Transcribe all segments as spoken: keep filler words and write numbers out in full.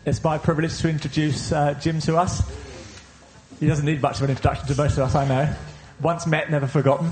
It's my privilege to introduce uh, Jim to us. He doesn't need much of an introduction to most of us, I know. Once met, never forgotten.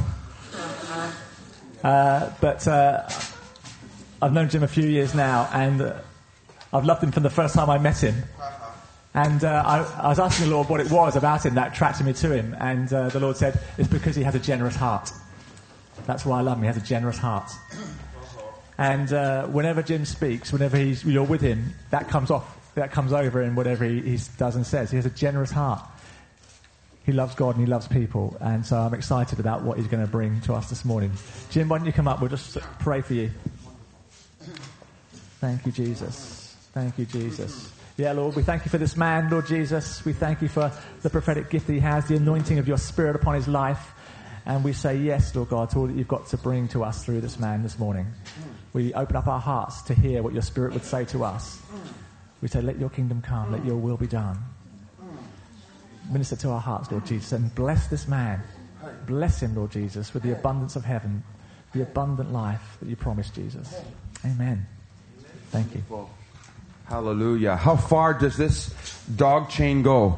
Uh, but uh, I've known Jim a few years now, and uh, I've loved him from the first time I met him. And uh, I, I was asking the Lord what it was about him that attracted me to him, and uh, the Lord said, it's because he has a generous heart. That's why I love him. He has a generous heart. And uh, whenever Jim speaks, whenever he's, you're with him, that comes off. That comes over in whatever he, he does and says. He has a generous heart. He loves God and he loves people. And so I'm excited about what he's going to bring to us this morning. Jim, why don't you come up? We'll just pray for you. Thank you, Jesus. Thank you, Jesus. Yeah, Lord, we thank you for this man, Lord Jesus. We thank you for the prophetic gift that he has, the anointing of your Spirit upon his life. And we say yes, Lord God, to all that you've got to bring to us through this man this morning. We open up our hearts to hear what your Spirit would say to us. We say, let your kingdom come, let your will be done. Minister to our hearts, Lord Jesus, and bless this man. Bless him, Lord Jesus, with the abundance of heaven, the abundant life that you promised, Jesus. Amen. Thank you. Hallelujah. How far does this dog chain go?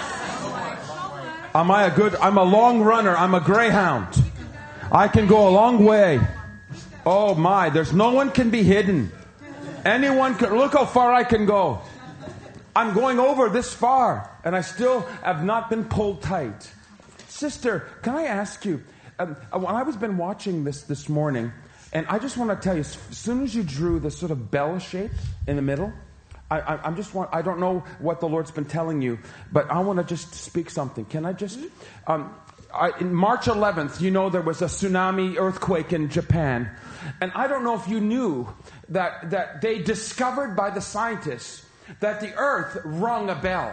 Am I a good, I'm a long runner. I'm a greyhound. I can go a long way. Oh my, there's no one can be hidden. Anyone can, look how far I can go. I'm going over this far, and I still have not been pulled tight. Sister, can I ask you, um, when I was been watching this this morning, and I just want to tell you, as soon as you drew this sort of bell shape in the middle, I, I, I'm just want, I don't know what the Lord's been telling you, but I want to just speak something. Can I just, um, I, in March eleventh, you know, there was a tsunami earthquake in Japan. And I don't know if you knew that, that they discovered by the scientists that the earth rung a bell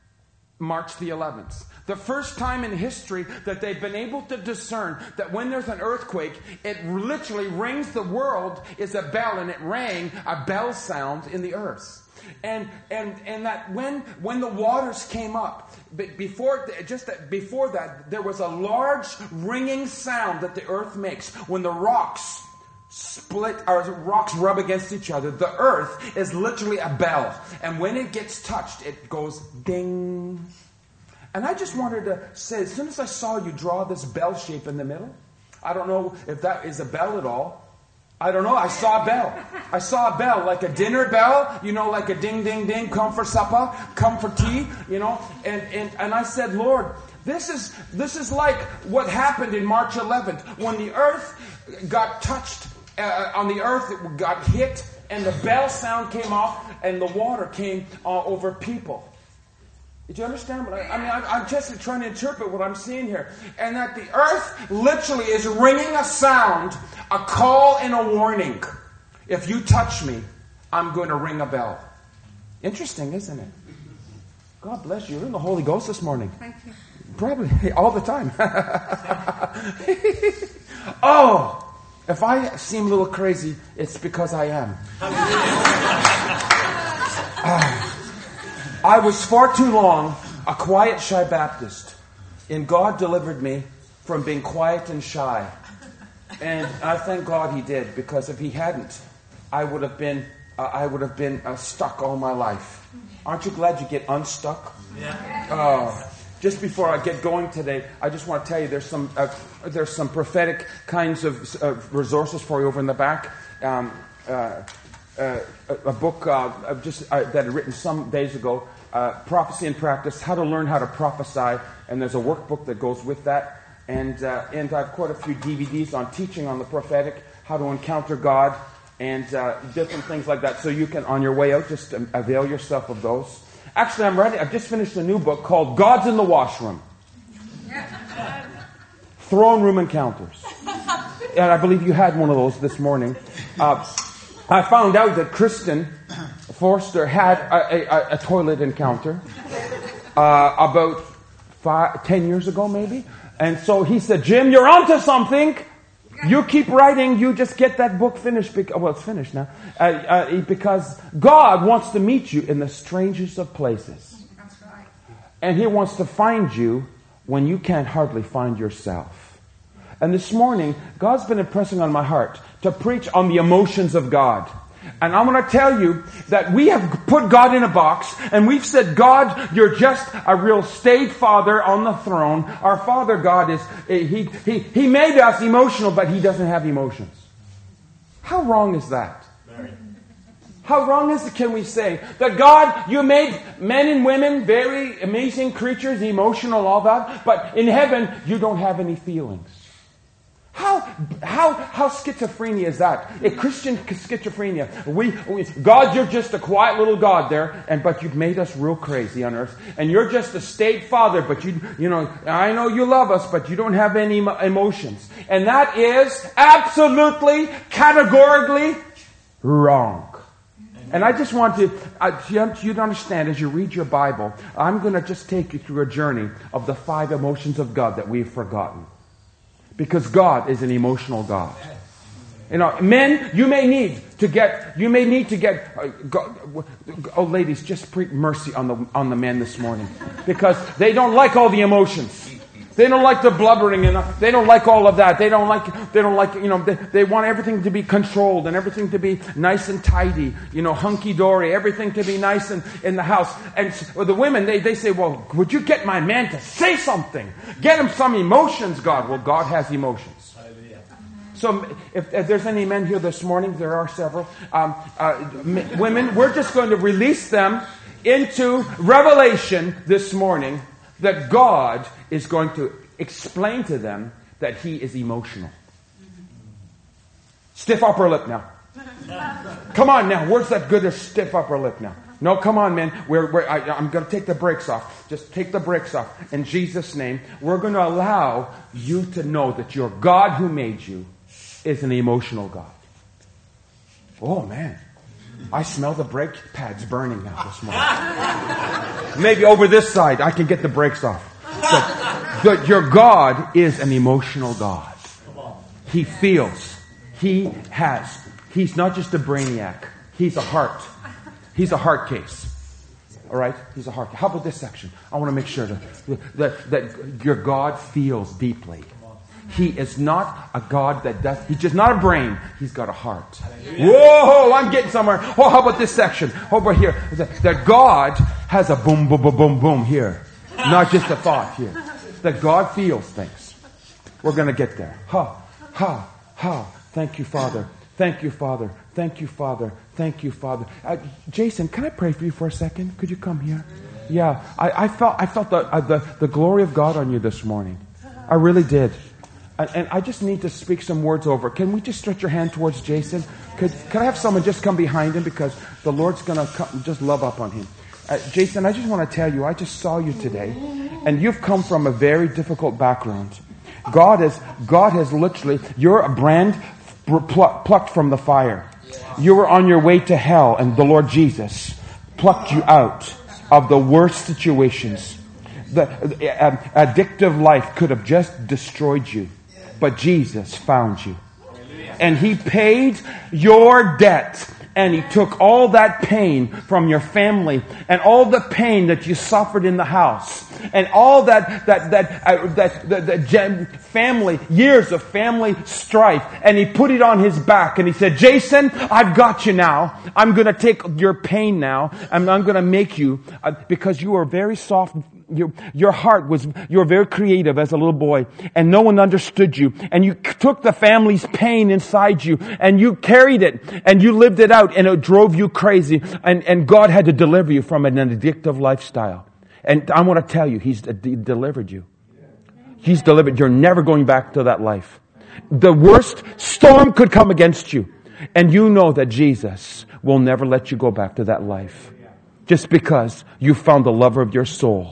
March the eleventh. The first time in history that they've been able to discern that when there's an earthquake, it literally rings the world is a bell, and it rang a bell sound in the earth. And and and that when when the waters came up, before just before that, there was a large ringing sound that the earth makes when the rocks split, or rocks rub against each other. The earth is literally a bell, and when it gets touched, it goes ding. And I just wanted to say, as soon as I saw you draw this bell shape in the middle, I don't know if that is a bell at all. I don't know. I saw a bell. I saw a bell, like a dinner bell, you know, like a ding, ding, ding, come for supper, come for tea, you know. And and, and I said, Lord, this is this is like what happened in March eleventh when the earth got touched. Uh, on the earth, it got hit, and the bell sound came off, and the water came uh, over people. Did you understand what I, I mean? I, I'm just trying to interpret what I'm seeing here. And that the earth literally is ringing a sound, a call and a warning. If you touch me, I'm going to ring a bell. Interesting, isn't it? God bless you. You're in the Holy Ghost this morning. Thank you. Probably all the time. Oh! If I seem a little crazy, it's because I am. uh, I was far too long a quiet, shy Baptist. And God delivered me from being quiet and shy. And I thank God He did, because if He hadn't, I would have been uh, I would have been uh, stuck all my life. Aren't you glad you get unstuck? Yeah. Oh. Just before I get going today, I just want to tell you there's some uh, there's some prophetic kinds of uh, resources for you over in the back. Um, uh, uh, a, a book uh, just uh, that I'd written some days ago, uh, Prophecy and Practice: How to Learn How to Prophesy, and there's a workbook that goes with that. And uh, and I've quite a few D V Ds on teaching on the prophetic, how to encounter God, and uh, different things like that. So you can, on your way out, just um, avail yourself of those. Actually, I'm ready. I've just finished a new book called God's in the Washroom. Throne Room Encounters. And I believe you had one of those this morning. Uh, I found out that Kristen Forster had a, a, a toilet encounter uh, about five, ten years ago, maybe. And so he said, Jim, you're onto something. You keep writing. You just get that book finished. Because, well, it's finished now. Uh, uh, because God wants to meet you in the strangest of places. That's right. And He wants to find you when you can't hardly find yourself. And this morning, God's been impressing on my heart to preach on the emotions of God. And I'm going to tell you that we have put God in a box and we've said, God, you're just a real state father on the throne. Our Father God is, he, he, he made us emotional, but He doesn't have emotions. How wrong is that? Very. How wrong is it, can we say, that God, you made men and women very amazing creatures, emotional, all that, but in heaven, you don't have any feelings. How, how, how schizophrenia is that? A Christian schizophrenia. We, we, God, you're just a quiet little God there, and but you've made us real crazy on earth. And you're just a state father, but you, you know, I know you love us, but you don't have any emotions. And that is absolutely, categorically wrong. And I just want to, uh, you to understand as you read your Bible, I'm going to just take you through a journey of the five emotions of God that we've forgotten. Because God is an emotional God. You know, men, you may need to get, you may need to get, uh, God, oh ladies, just preach mercy on the, on the men this morning. Because they don't like all the emotions. They don't like the blubbering and they don't like all of that. They don't like, they don't like, you know, they, they want everything to be controlled and everything to be nice and tidy, you know, hunky-dory, everything to be nice in, in the house. And well, the women, they, they say, well, would you get my man to say something? Get him some emotions, God. Well, God has emotions. So if, if there's any men here this morning, there are several, um, uh, m- women, we're just going to release them into revelation this morning that God is going to explain to them that He is emotional. Stiff upper lip now. Come on now. Where's that good stiff upper lip now? No, come on, man. We're, we're, I, I'm going to take the brakes off. Just take the brakes off. In Jesus' name, we're going to allow you to know that your God who made you is an emotional God. Oh, man. I smell the brake pads burning now this morning. Maybe over this side, I can get the brakes off. But, but your God is an emotional God. He feels. He has. He's not just a brainiac. He's a heart. He's a heart case. All right? He's a heart case. How about this section? I want to make sure that, that, that your God feels deeply. He is not a God that does, he's just not a brain. He's got a heart. Whoa, I'm getting somewhere. Oh, how about this section? Over here. That, that God has a boom, boom, boom, boom, boom here. Not just a thought here. That God feels things. We're going to get there. Ha, ha, ha. Thank you, Father. Thank you, Father. Thank you, Father. Thank you, Father. Uh, Jason, can I pray for you for a second? Could you come here? Yeah, I, I felt I felt the, uh, the the glory of God on you this morning. I really did. And, and I just need to speak some words over. Can we just stretch your hand towards Jason? Could Could I have someone just come behind him because the Lord's going to just love up on him. Uh, Jason, I just want to tell you, I just saw you today, and you've come from a very difficult background. God has God has literally, you're a brand plucked from the fire. You were on your way to hell, and the Lord Jesus plucked you out of the worst situations. The uh, addictive life could have just destroyed you, but Jesus found you. And He paid your debt. And He took all that pain from your family and all the pain that you suffered in the house and all that that that uh, that the, the gen- family years of family strife, and He put it on His back and He said, "Jason, I've got you now. I'm going to take your pain now, and I'm going to make you uh, because you are very soft." Your, your heart was, you were very creative as a little boy, and no one understood you, and you took the family's pain inside you, and you carried it, and you lived it out, and it drove you crazy, and, and God had to deliver you from an addictive lifestyle. And I want to tell you, He's de- delivered you. He's delivered. You're never going back to that life. The worst storm could come against you, and you know that Jesus will never let you go back to that life. Just because you found the lover of your soul.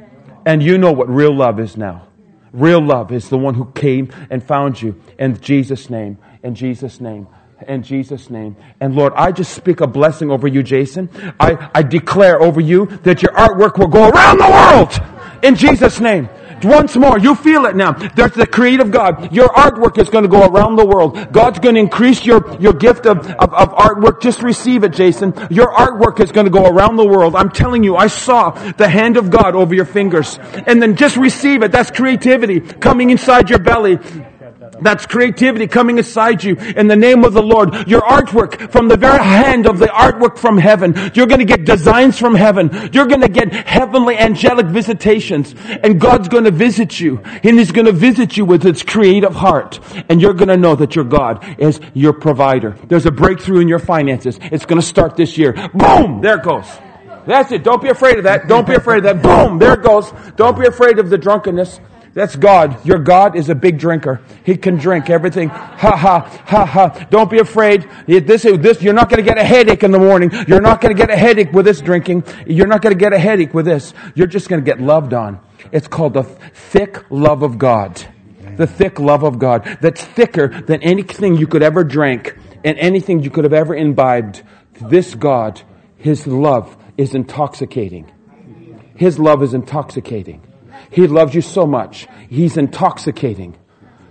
And you know what real love is now. Real love is the one who came and found you in Jesus' name, in Jesus' name, in Jesus' name. And Lord, I just speak a blessing over you, Jason. I, I declare over you that your artwork will go around the world in Jesus' name. Once more, you feel it now. There's the creative God. Your artwork is going to go around the world. God's going to increase your, your gift of, of, of artwork. Just receive it, Jason. Your artwork is going to go around the world. I'm telling you, I saw the hand of God over your fingers. And then just receive it. That's creativity coming inside your belly. That's creativity coming inside you in the name of the Lord. Your artwork from the very hand of the artwork from heaven. You're going to get designs from heaven. You're going to get heavenly angelic visitations. And God's going to visit you. And He's going to visit you with His creative heart. And you're going to know that your God is your provider. There's a breakthrough in your finances. It's going to start this year. Boom! There it goes. That's it. Don't be afraid of that. Don't be afraid of that. Boom! There it goes. Don't be afraid of the drunkenness. That's God. Your God is a big drinker. He can drink everything. Ha ha, ha ha. Don't be afraid. This, this, you're not going to get a headache in the morning. You're not going to get a headache with this drinking. You're not going to get a headache with this. You're just going to get loved on. It's called the thick love of God. The thick love of God. That's thicker than anything you could ever drink and anything you could have ever imbibed. This God, His love is intoxicating. His love is intoxicating. He loves you so much. He's intoxicating.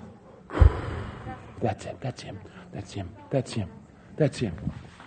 That's it. That's Him. That's Him. That's Him. That's Him.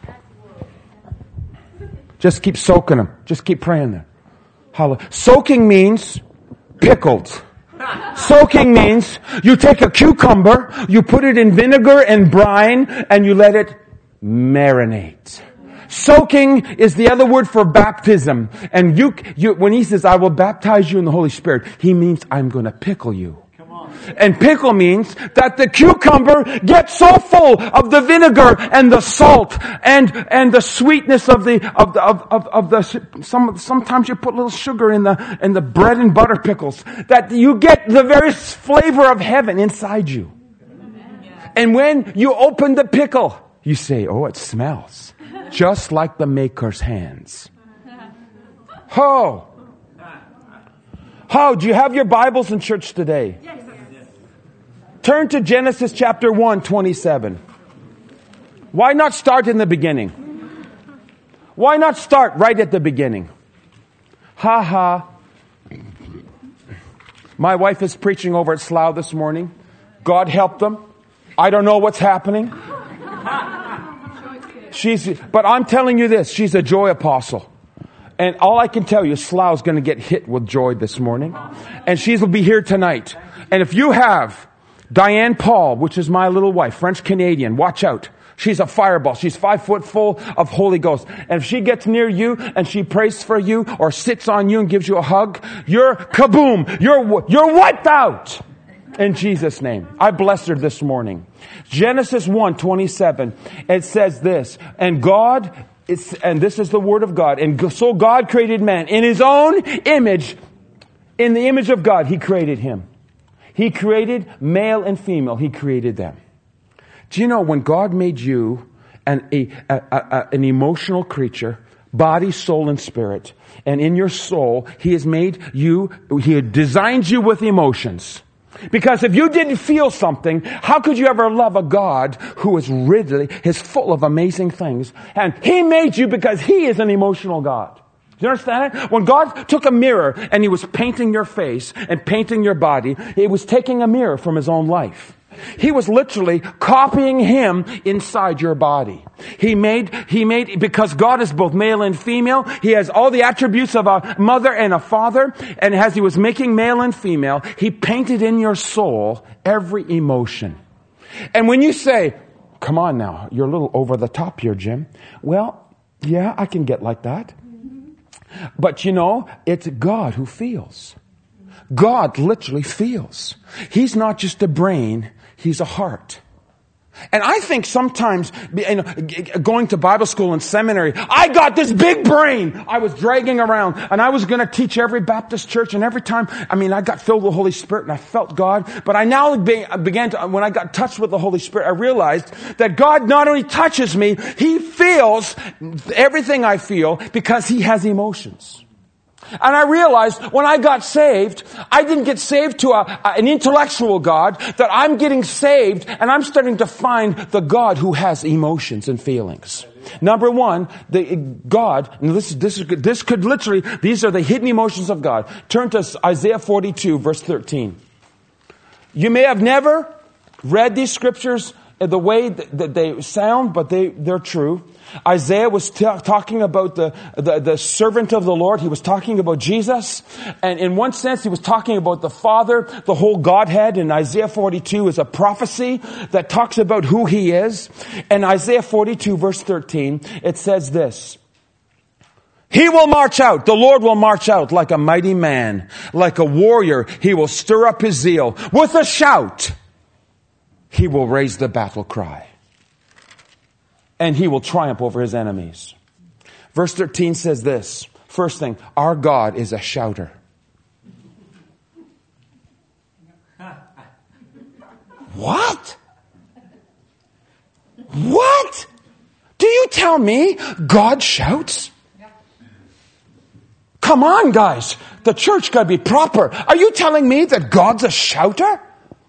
Just keep soaking Him. Just keep praying there. Hallelujah. Soaking means pickled. Soaking means you take a cucumber, you put it in vinegar and brine, and you let it marinate. Soaking is the other word for baptism. And you, you, when He says, I will baptize you in the Holy Spirit, He means I'm going to pickle you. Come on. And pickle means that the cucumber gets so full of the vinegar and the salt and, and the sweetness of the, of the, of, of, of the, some, sometimes you put a little sugar in the, in the bread and butter pickles, that you get the very flavor of heaven inside you. And when you open the pickle, you say, oh, it smells just like the Maker's hands. Oh. Oh, do you have your Bibles in church today? Yes. Turn to Genesis chapter one, twenty-seven. Why not start in the beginning? Why not start right at the beginning? Ha ha. My wife is preaching over at Slough this morning. God help them. I don't know what's happening. She's, but I'm telling you this, she's a joy apostle. And all I can tell you, Slough's going to get hit with joy this morning. And she'll be here tonight. And if you have Diane Paul, which is my little wife, French Canadian, watch out. She's a fireball. She's five foot full of Holy Ghost. And if she gets near you and she prays for you or sits on you and gives you a hug, you're kaboom. You're, you're wiped out. In Jesus' name. I bless her this morning. Genesis one, twenty-seven. It says this, and God, it's, and this is the word of God. And so God created man in His own image. In the image of God, He created him. He created male and female. He created them. Do you know when God made you an, a, a, a, an emotional creature, body, soul, and spirit, and in your soul, He has made you, He had designed you with emotions. Because if you didn't feel something, how could you ever love a God who is really, is full of amazing things? And He made you because He is an emotional God. Do you understand it? When God took a mirror and He was painting your face and painting your body, He was taking a mirror from His own life. He was literally copying Him inside your body. He made, He made, because God is both male and female, He has all the attributes of a mother and a father, and as He was making male and female, He painted in your soul every emotion. And when you say, come on now, you're a little over the top here, Jim. Well, yeah, I can get like that. But you know, it's God who feels. God literally feels. He's not just a brain, He's a heart. And I think sometimes, you know, going to Bible school and seminary, I got this big brain I was dragging around, and I was going to teach every Baptist church, and every time, I mean, I got filled with the Holy Spirit and I felt God, but I now began to, when I got touched with the Holy Spirit, I realized that God not only touches me, He feels everything I feel because He has emotions. And I realized when I got saved, I didn't get saved to a, an intellectual God, that I'm getting saved and I'm starting to find the God who has emotions and feelings. Number one, the God, and this, this, is, this could literally, these are the hidden emotions of God. Turn to Isaiah forty-two, verse thirteen. You may have never read these scriptures the way that they sound, but they, they're true. Isaiah was t- talking about the, the, the servant of the Lord. He was talking about Jesus. And in one sense, he was talking about the Father, the whole Godhead. And Isaiah forty-two is a prophecy that talks about who he is. And Isaiah forty-two verse thirteen, it says this. He will march out. The Lord will march out like a mighty man. Like a warrior, he will stir up his zeal. With a shout, he will raise the battle cry. And he will triumph over his enemies. Verse thirteen says this. First thing, our God is a shouter. What? What? Do you tell me God shouts? Come on, guys. The church got to be proper. Are you telling me that God's a shouter?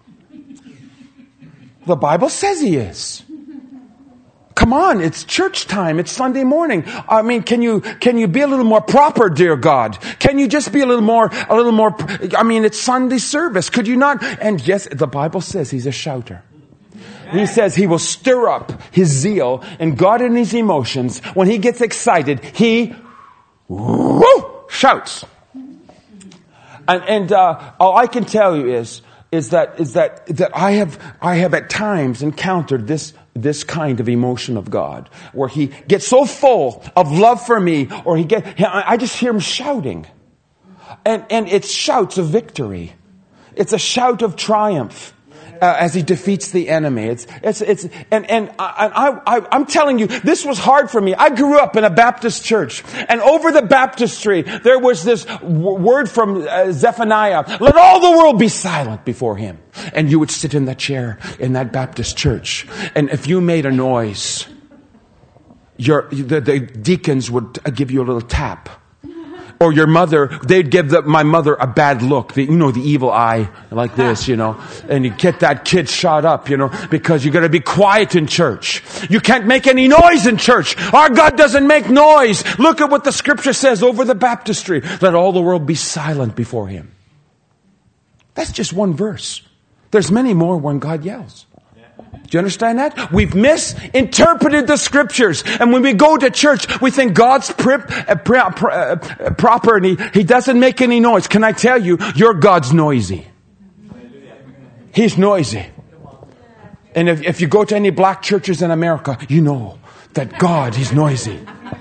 The Bible says he is. Come on, it's church time. It's Sunday morning. I mean, can you, can you be a little more proper, dear God? Can you just be a little more, a little more, I mean, it's Sunday service. Could you not? And yes, the Bible says he's a shouter. He says he will stir up his zeal and God in his emotions. When he gets excited, he whoo, shouts. And, and, uh, all I can tell you is, is that, is that, that I have, I have at times encountered this this kind of emotion of God, where he gets so full of love for me, or he get, I just hear him shouting. And, and it's shouts of victory. It's a shout of triumph. Uh, as he defeats the enemy. It's, it's, it's, and, and I, I, I'm telling you, this was hard for me. I grew up in a Baptist church, and over the baptistry, there was this w- word from uh, Zephaniah, let all the world be silent before him. And you would sit in that chair in that Baptist church, and if you made a noise, your, the, the deacons would give you a little tap. Or your mother, they'd give the, my mother a bad look. The, you know, the evil eye, like this, you know. And you get that kid shot up, you know, because you got to be quiet in church. You can't make any noise in church. Our God doesn't make noise. Look at what the scripture says over the baptistry. Let all the world be silent before him. That's just one verse. There's many more when God yells. Do you understand that? We've misinterpreted the scriptures. And when we go to church, we think God's prip, uh, pr- pr- uh, proper and he, he doesn't make any noise. Can I tell you, your God's noisy. He's noisy. And if, if you go to any black churches in America, you know that God, he's noisy.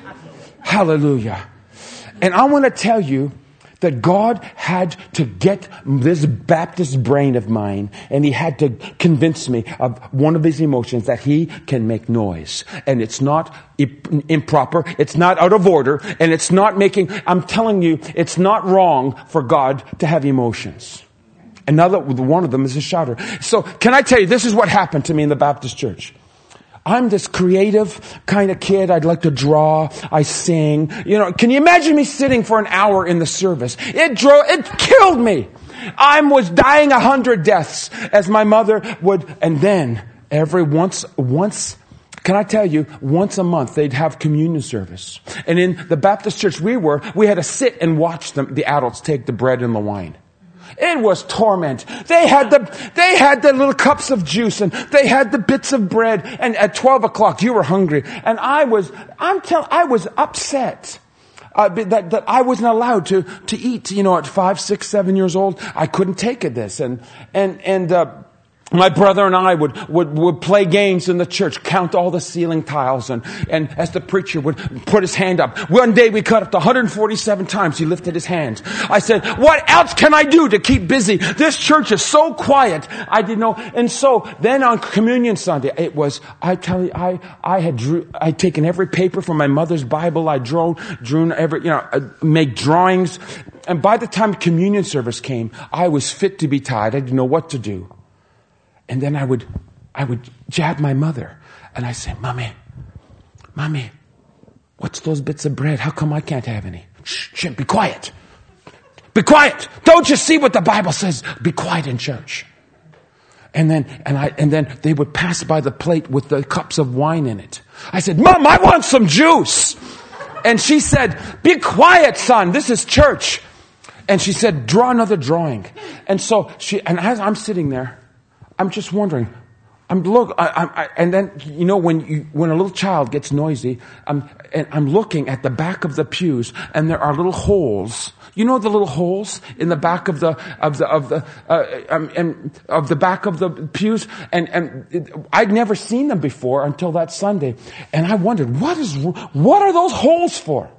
Hallelujah. And I want to tell you that God had to get this Baptist brain of mine, and he had to convince me of one of his emotions, that he can make noise. And it's not improper, it's not out of order, and it's not making, I'm telling you, it's not wrong for God to have emotions. Another one of them is a shouter. So can I tell you, this is what happened to me in the Baptist church. I'm this creative kind of kid. I'd like to draw. I sing. You know, can you imagine me sitting for an hour in the service? It drove, it killed me. I was dying a hundred deaths as my mother would. And then every once, once, can I tell you, once a month they'd have communion service. And in the Baptist church we were, we had to sit and watch them, the adults take the bread and the wine. It was torment. They had the, they had the little cups of juice and they had the bits of bread. And at twelve o'clock, you were hungry. And I was, I'm telling, I was upset. Uh, that, that I wasn't allowed to, to eat, you know, at five, six, seven years old. I couldn't take it this. And, and, and, uh, my brother and I would, would, would play games in the church, count all the ceiling tiles, and, and as the preacher would put his hand up. One day we cut up to one hundred forty-seven times, he lifted his hand. I said, what else can I do to keep busy? This church is so quiet. I didn't know. And so then on Communion Sunday, it was, I tell you, I, I had drew, I'd taken every paper from my mother's Bible. I drew, drew every, you know, uh, make drawings. And by the time communion service came, I was fit to be tied. I didn't know what to do. And then I would, I would jab my mother, and I say, "Mommy, Mommy, what's those bits of bread? How come I can't have any?" Shh, shh, be quiet. Be quiet. Don't you see what the Bible says? Be quiet in church. And then, and I, and then they would pass by the plate with the cups of wine in it. I said, "Mom, I want some juice." And she said, "Be quiet, son. This is church." And she said, "Draw another drawing." And so she, and as I'm sitting there, I'm just wondering, I'm look, I, I, and then, you know, when you, when a little child gets noisy, I'm, and I'm looking at the back of the pews, and there are little holes. You know the little holes in the back of the, of the, of the, uh, um, and of the back of the pews? And, and it, I'd never seen them before until that Sunday. And I wondered, what is, what are those holes for?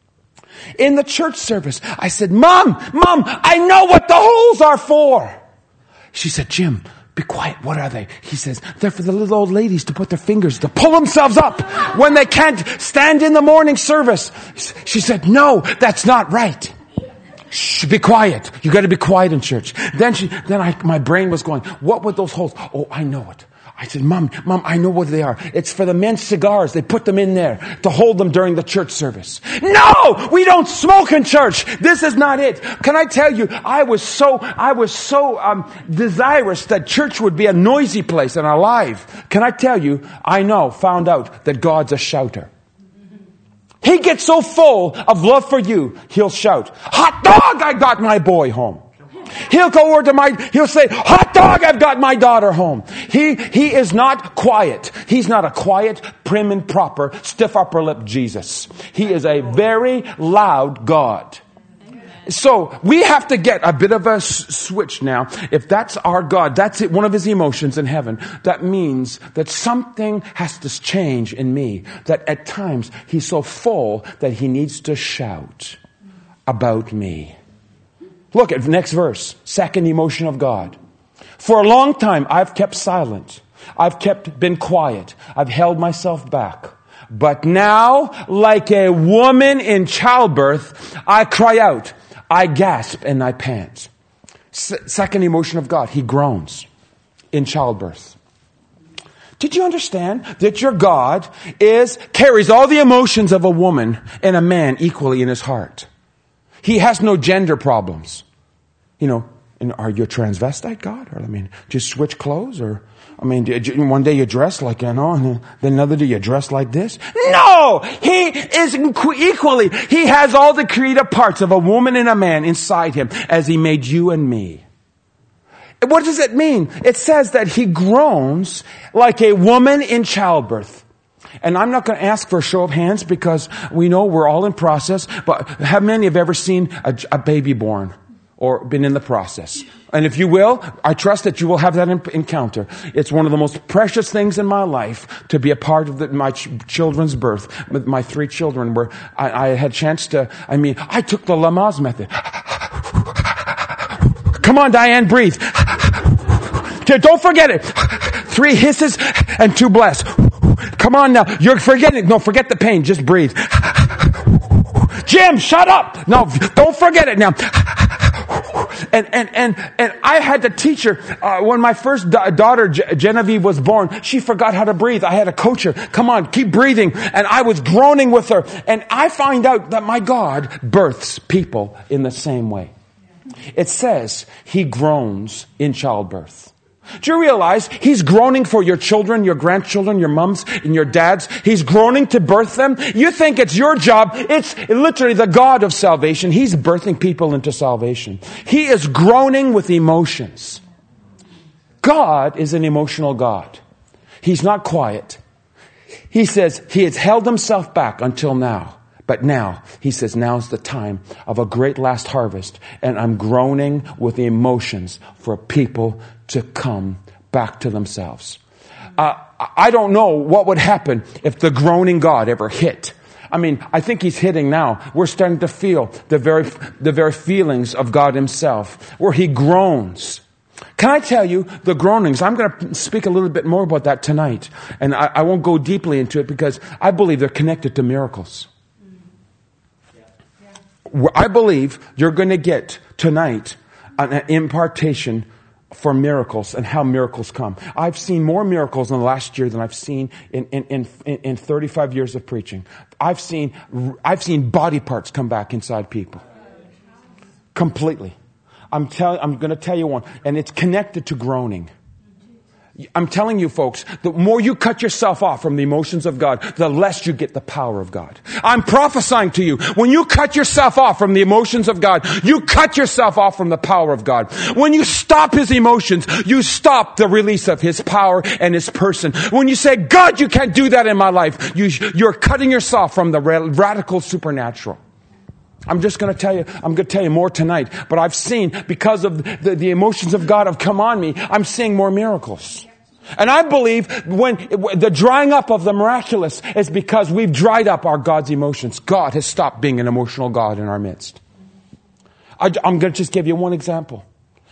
In the church service, I said, Mom, Mom, I know what the holes are for. She said, Jim, be quiet. What are they? He says, they're for the little old ladies to put their fingers, to pull themselves up when they can't stand in the morning service. She said, no, that's not right. Shh, be quiet. You got to be quiet in church. Then she, then I, my brain was going, what were those holes? Oh, I know it. I said, Mom, Mom, I know what they are. It's for the men's cigars. They put them in there to hold them during the church service. No, we don't smoke in church. This is not it. Can I tell you, I was so, I was so, um, desirous that church would be a noisy place and alive. Can I tell you, I know, found out that God's a shouter. He gets so full of love for you, he'll shout, hot dog, I got my boy home. He'll go over to my, he'll say, hot dog, I've got my daughter home. He, he is not quiet. He's not a quiet, prim and proper, stiff upper lip Jesus. He is a very loud God. So we have to get a bit of a s- switch now. If that's our God, that's it, one of his emotions in heaven. That means that something has to change in me. That at times he's so full that he needs to shout about me. Look at the next verse. Second emotion of God. For a long time, I've kept silent. I've kept, been quiet. I've held myself back. But now, like a woman in childbirth, I cry out. I gasp and I pant. S- second emotion of God. He groans in childbirth. Did you understand that your God is, carries all the emotions of a woman and a man equally in his heart? He has no gender problems. You know, and are you a transvestite, God? Or, I mean, just switch clothes? Or, I mean, one day you dress like, you know, and then another day you dress like this? No! He is equally, he has all the creative parts of a woman and a man inside him as he made you and me. What does it mean? It says that he groans like a woman in childbirth. And I'm not going to ask for a show of hands because we know we're all in process, but how many have ever seen a, a baby born or been in the process? And if you will, I trust that you will have that encounter. It's one of the most precious things in my life to be a part of the, my ch- children's birth. With my three children where I, I had a chance to, I mean, I took the Lamaze method. Come on, Diane, breathe. Don't forget it. Three hisses and two blasts. Come on now. You're forgetting. No, forget the pain. Just breathe. Jim, shut up. No, don't forget it now. And, and, and, and I had to teach her, uh, when my first da- daughter, Ge- Genevieve, was born, she forgot how to breathe. I had to coach her. Come on, keep breathing. And I was groaning with her. And I find out that my God births people in the same way. It says he groans in childbirth. Do you realize he's groaning for your children, your grandchildren, your mums, and your dads? He's groaning to birth them. You think it's your job. It's literally the God of salvation. He's birthing people into salvation. He is groaning with emotions. God is an emotional God. He's not quiet. He says he has held himself back until now. But now, he says, now's the time of a great last harvest. And I'm groaning with the emotions for people to come back to themselves. Uh, I don't know what would happen if the groaning God ever hit. I mean, I think he's hitting now. We're starting to feel the very, the very feelings of God himself, where he groans. Can I tell you, the groanings, I'm going to speak a little bit more about that tonight. And I, I won't go deeply into it because I believe they're connected to miracles. I believe you're going to get tonight an impartation for miracles and how miracles come. I've seen more miracles in the last year than I've seen in, in, in, in thirty-five years of preaching. I've seen, I've seen body parts come back inside people. Completely. I'm telling, I'm going to tell you one, and it's connected to groaning. I'm telling you folks, the more you cut yourself off from the emotions of God, the less you get the power of God. I'm prophesying to you, when you cut yourself off from the emotions of God, you cut yourself off from the power of God. When you stop His emotions, you stop the release of His power and His person. When you say, God, you can't do that in my life, you, you're cutting yourself from the radical supernatural. I'm just going to tell you, I'm going to tell you more tonight, but I've seen, because of the, the emotions of God have come on me, I'm seeing more miracles. And I believe when the drying up of the miraculous is because we've dried up our God's emotions. God has stopped being an emotional God in our midst. I, I'm going to just give you one example.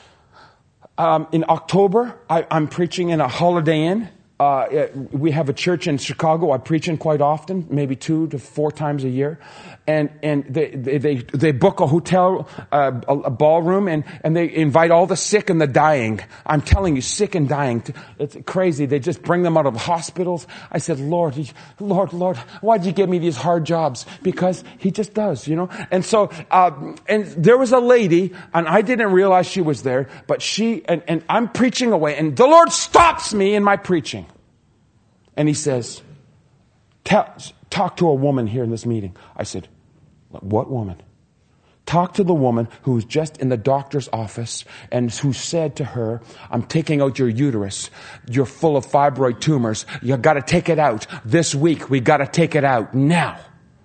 Um, in October, I, I'm preaching in a Holiday Inn. Uh, we have a church in Chicago I preach in quite often, maybe two to four times a year. And, and they, they, they, they book a hotel, uh, a, a ballroom, and, and they invite all the sick and the dying. I'm telling you, sick and dying. It's crazy. They just bring them out of hospitals. I said, Lord, Lord, Lord, why'd you give me these hard jobs? Because He just does, you know? And so, uh, and there was a lady, and I didn't realize she was there, but she, and, and I'm preaching away, and the Lord stops me in my preaching. And He says, Tell, talk to a woman here in this meeting. I said, what woman? Talk to the woman who's just in the doctor's office and who said to her, I'm taking out your uterus. You're full of fibroid tumors. You got to take it out this week. We got to take it out now.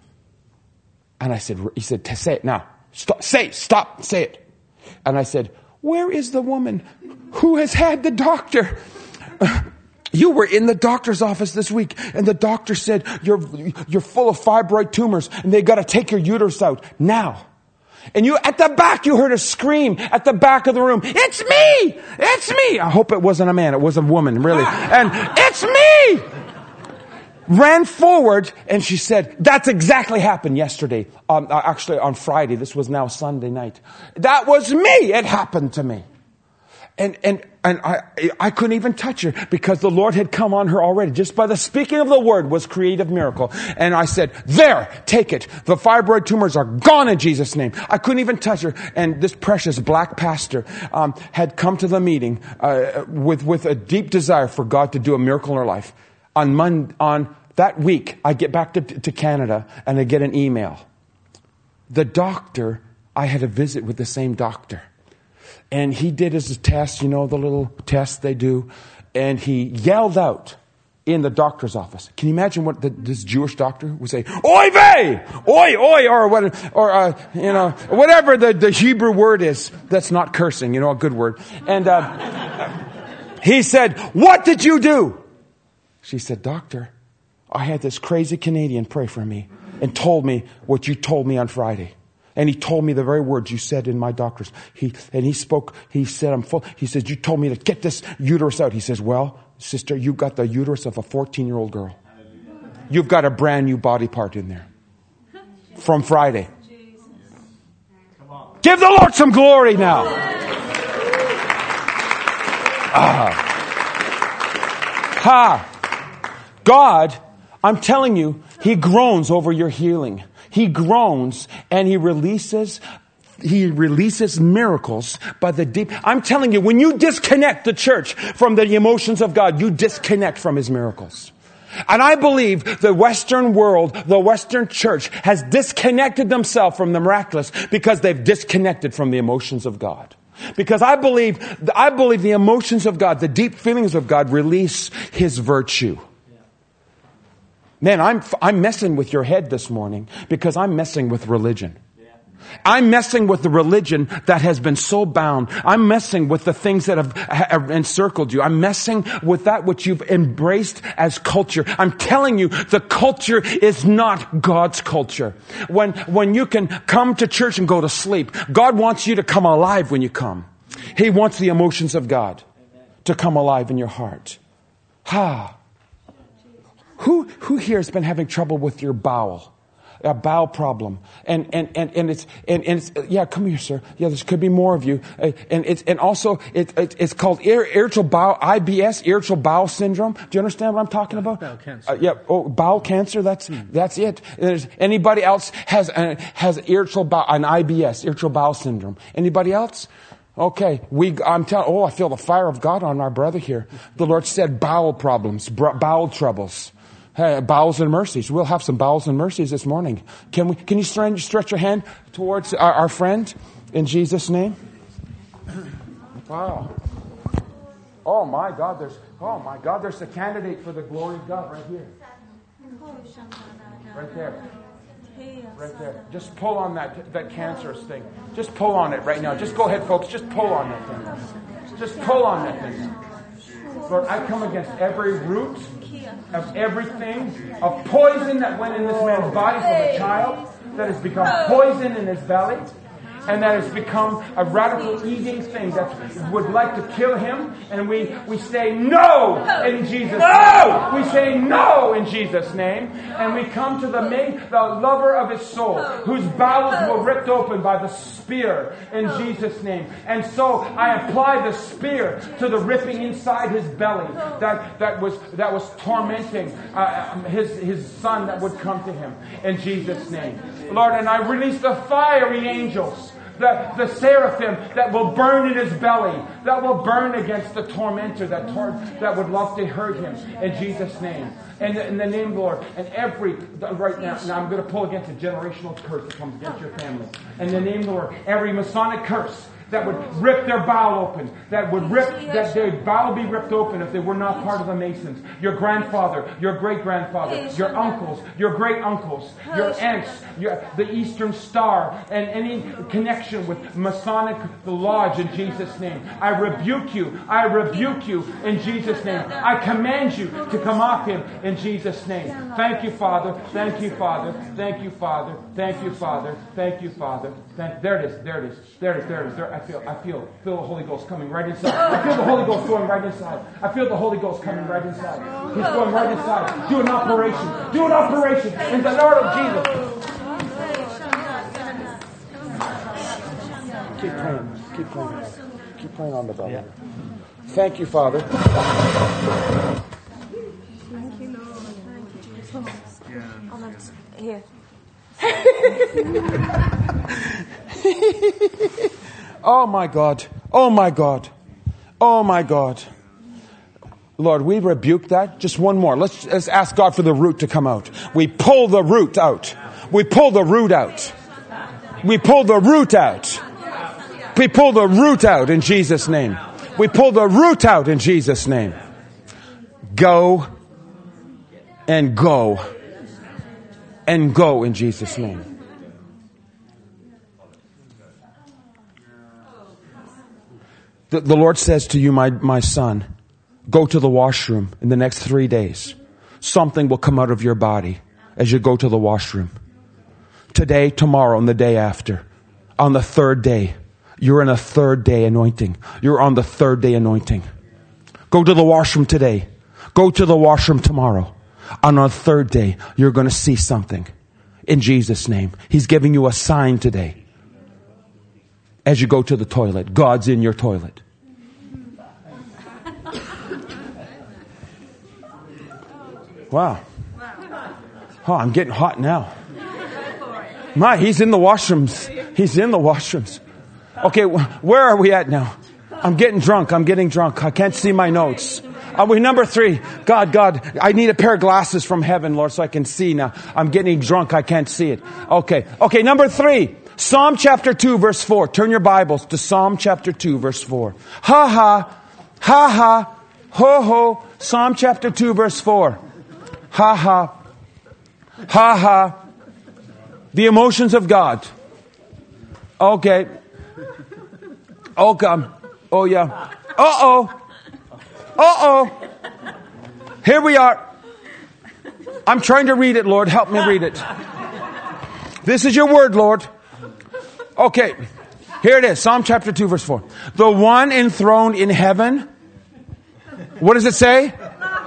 And I said, he said, say it now. Stop, say it, stop, say it. And I said, where is the woman who has had the doctor? You were in the doctor's office this week, and the doctor said, you're, you're full of fibroid tumors, and they got to take your uterus out now. And you, at the back, you heard a scream at the back of the room. It's me! It's me! I hope it wasn't a man. It was a woman, really. And it's me! Ran forward, and she said, that's exactly happened yesterday. Um, actually, on Friday. This was now Sunday night. That was me! It happened to me. And, and, and I, I couldn't even touch her because the Lord had come on her already. Just by the speaking of the word was creative miracle. And I said, there, take it. The fibroid tumors are gone in Jesus' name. I couldn't even touch her. And this precious black pastor, um, had come to the meeting, uh, with, with a deep desire for God to do a miracle in her life. On Monday, on that week, I get back to, to Canada and I get an email. The doctor, I had a visit with the same doctor. And he did his test, you know, the little test they do. And he yelled out in the doctor's office. Can you imagine what the, this Jewish doctor would say? Oy vey! Oi, oi! Or what, or, uh, you know, whatever the, the Hebrew word is that's not cursing, you know, a good word. And, uh, he said, what did you do? She said, doctor, I had this crazy Canadian pray for me and told me what you told me on Friday. And he told me the very words you said in my doctor's. He, and he spoke, he said, I'm full. He says, you told me to get this uterus out. He says, well, sister, you've got the uterus of a fourteen year old girl. You've got a brand new body part in there. From Friday. Give the Lord some glory now. Ah. Ha. God, I'm telling you, He groans over your healing. He groans and He releases, He releases miracles by the deep. I'm telling you, when you disconnect the church from the emotions of God, you disconnect from His miracles. And I believe the Western world, the Western church has disconnected themselves from the miraculous because they've disconnected from the emotions of God. Because I believe, I believe the emotions of God, the deep feelings of God release His virtue. Man, I'm, I'm messing with your head this morning because I'm messing with religion. I'm messing with the religion that has been so bound. I'm messing with the things that have, have encircled you. I'm messing with that which you've embraced as culture. I'm telling you, the culture is not God's culture. When, when you can come to church and go to sleep, God wants you to come alive when you come. He wants the emotions of God to come alive in your heart. Ha. Who, who here has been having trouble with your bowel? A bowel problem. And, and, and, and it's, and, and it's, yeah, come here, sir. Yeah, there could be more of you. Uh, and it's, and also it, it, it's called ir- irritable bowel, I B S, irritable bowel syndrome. Do you understand what I'm talking about? Bowel cancer. Uh, yeah. Oh, bowel cancer. That's, hmm. that's it. There's, anybody else has, uh, has irritable bowel, an I B S, irritable bowel syndrome. Anybody else? Okay, we, I'm telling, oh, I feel the fire of God on our brother here. The Lord said bowel problems, bowel troubles, hey, bowels and mercies. We'll have some bowels and mercies this morning. Can we, can you stretch your hand towards our, our friend in Jesus' name? Wow. Oh my God, there's, oh my God, there's a candidate for the glory of God right here. Right there. Right there. Just pull on that that cancerous thing. Just pull on it right now. Just go ahead, folks. Just pull on that thing. Just pull on that thing. Lord, I come against every root of everything of poison that went in this man's body from a child, that has become poison in his belly, and that has become a radical eating thing that would like to kill him. And we, we say no in Jesus' name. We say no in Jesus' name. And we come to the main, the lover of his soul, whose bowels were ripped open by the spear in Jesus' name. And so I apply the spear to the ripping inside his belly that, that was that was tormenting uh, his, his son that would come to him in Jesus' name. Lord, and I release the fiery angels, The, the seraphim that will burn in his belly, that will burn against the tormentor that tor- that would love to hurt him in Jesus' name. And in the name of the Lord, and every, right now, now I'm going to pull against a generational curse that comes against your family. In the name of the Lord, every Masonic curse that would rip their bowel open, that would rip, that their bowel be ripped open if they were not part of the Masons. Your grandfather, your great-grandfather, your uncles, your great-uncles, your aunts, your, the Eastern Star, and any connection with Masonic Lodge in Jesus' name. I rebuke you. I rebuke you in Jesus' name. I command you to come off him in Jesus' name. Thank you, Father. Thank you, Father. Thank you, Father. Thank you, Father. Thank you, Father. Thank, there it is. There it is. There it is. There it is. There, I feel, I feel, feel the Holy Ghost coming right inside. I feel the Holy Ghost going right inside. I feel the Holy Ghost coming right inside. He's going right inside. Do an operation. Do an operation in the Lord of Jesus. Keep praying. Keep praying. Keep praying on the belly. Yeah. Thank you, Father. Thank you, Lord. Thank you, Jesus. Here. Oh my God. Oh my God. Oh my God. Lord, we rebuke that. Just one more. Let's, let's ask God for the root to come out. We pull the root out. We pull the root out. We pull the root out. We pull the root out in Jesus' name. We pull the root out in Jesus' name. Go and go and go in Jesus' name. The, the Lord says to you, my, my son, go to the washroom in the next three days. Something will come out of your body as you go to the washroom. Today, tomorrow, and the day after. On the third day. You're in a third day anointing. You're on the third day anointing. Go to the washroom today. Go to the washroom tomorrow. On a third day, you're going to see something. In Jesus' name. He's giving you a sign today. As you go to the toilet. God's in your toilet. Wow. Oh, I'm getting hot now. My, he's in the washrooms. He's in the washrooms. Okay, where are we at now? I'm getting drunk. I'm getting drunk. I can't see my notes. Are we number three? God, God, I need a pair of glasses from heaven, Lord, so I can see now. I'm getting drunk. I can't see it. Okay. Okay, number three. Psalm chapter two, verse four. Turn your Bibles to Psalm chapter two, verse four. Ha ha. Ha ha. Ho ho. Psalm chapter two, verse four. Ha ha. Ha ha. The emotions of God. Okay. Okay. Oh yeah. Uh-oh. Uh-oh. Here we are. I'm trying to read it, Lord. Help me read it. This is your word, Lord. Okay. Here it is. Psalm chapter two, verse four. The one enthroned in heaven. What does it say?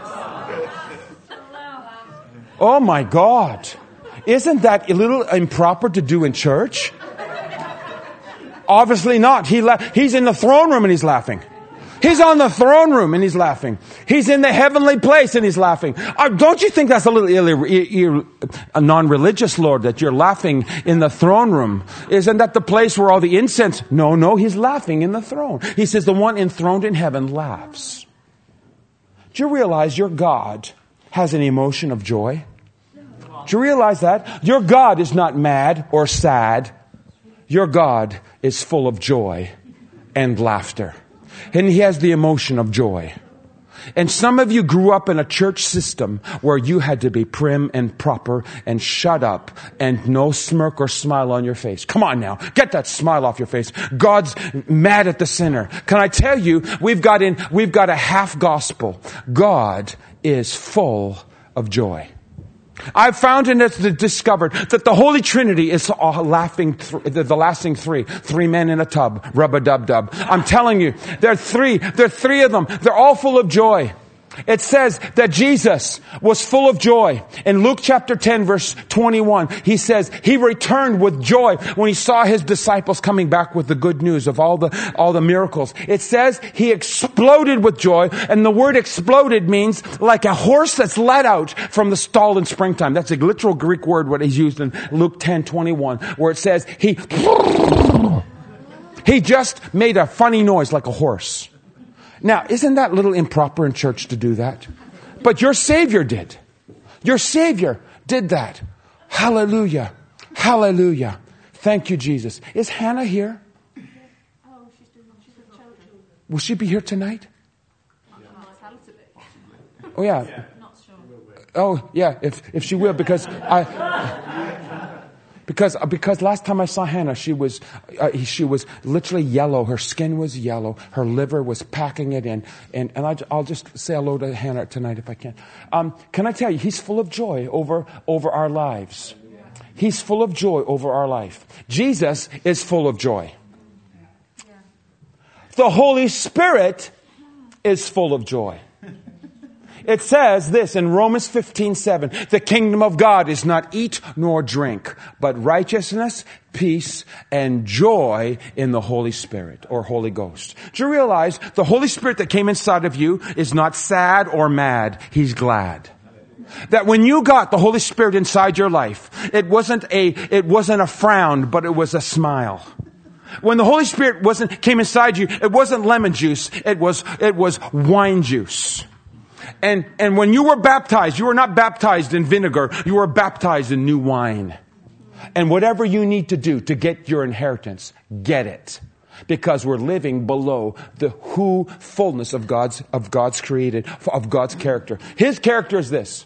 Oh my God. Isn't that a little improper to do in church? Obviously not. He la- he's in the throne room and he's laughing. He's on the throne room and he's laughing. He's in the heavenly place and he's laughing. Uh, don't you think that's a little Ill- Ill- a non-religious, Lord, that you're laughing in the throne room? Isn't that the place where all the incense? No, no, he's laughing in the throne. He says the one enthroned in heaven laughs. Do you realize your God has an emotion of joy? Do you realize that? Your God is not mad or sad. Your God is full of joy and laughter. And He has the emotion of joy. And some of you grew up in a church system where you had to be prim and proper and shut up and no smirk or smile on your face. Come on now. Get that smile off your face. God's mad at the sinner. Can I tell you, we've got in, we've got a half gospel. God is full of joy. I've found and discovered that the Holy Trinity is a laughing, th- the lasting three. Three men in a tub. Rub-a-dub-dub. I'm telling you, there are three. There are three of them. They're all full of joy. It says that Jesus was full of joy. In Luke chapter ten, verse twenty-one, he says he returned with joy when he saw his disciples coming back with the good news of all the, all the miracles. It says he exploded with joy, and the word exploded means like a horse that's let out from the stall in springtime. That's a literal Greek word, what is used in Luke ten twenty-one, where it says he, he just made a funny noise like a horse. Now, isn't that a little improper in church to do that? But your Savior did. Your Savior did that. Hallelujah. Hallelujah. Thank you, Jesus. Is Hannah here? Oh, she's doing, she's with children. Will she be here tonight? Oh, yeah. Not sure. Oh, yeah, if if she will, because I... Because because last time I saw Hannah, she was uh, she was literally yellow. Her skin was yellow. Her liver was packing it in. And and I, I'll just say hello to Hannah tonight if I can. Um, can I tell you, He's full of joy over over our lives. He's full of joy over our life. Jesus is full of joy. The Holy Spirit is full of joy. It says this in Romans fifteen seven, the kingdom of God is not eat nor drink, but righteousness, peace, and joy in the Holy Spirit or Holy Ghost. Do you realize the Holy Spirit that came inside of you is not sad or mad? He's glad. That when you got the Holy Spirit inside your life, it wasn't a, it wasn't a frown, but it was a smile. When the Holy Spirit wasn't, came inside you, it wasn't lemon juice, it was, it was wine juice. And, and when you were baptized, you were not baptized in vinegar, you were baptized in new wine. And whatever you need to do to get your inheritance, get it. Because we're living below the who fullness of God's, of God's created, of God's character. His character is this.